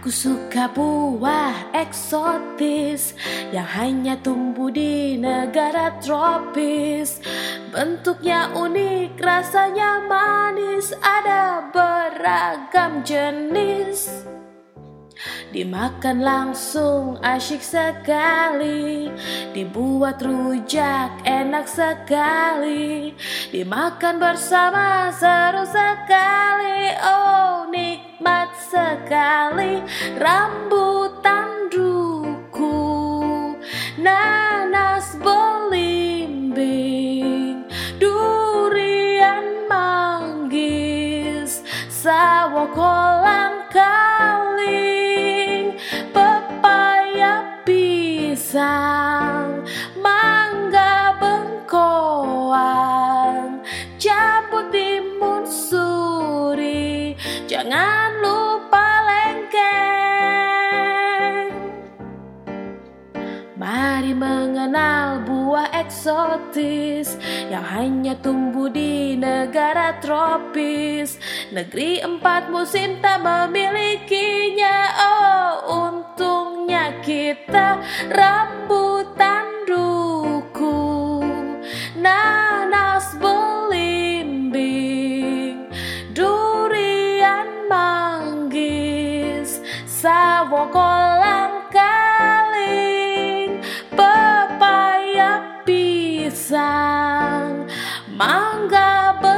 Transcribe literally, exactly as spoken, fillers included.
Aku suka buah eksotis yang hanya tumbuh di negara tropis. Bentuknya unik, rasanya manis, ada beragam jenis. Dimakan langsung asyik sekali, dibuat rujak enak sekali, dimakan bersama seru sekali. Oh nikmat sekali rambutan duku, nanas belimbing, durian manggis, sawo kolang kaling, pepaya pisang, mangga bengkoang, jambu timun suri, jangan lupa lengkeng. Mari mengenal buah eksotis yang hanya tumbuh di negara tropis. Negeri empat musim tak memilikinya. Oh untungnya kita. Rambutan duku, nanas belimbing, durian manggis, sawo kolang kaling, pepaya pisang, mangga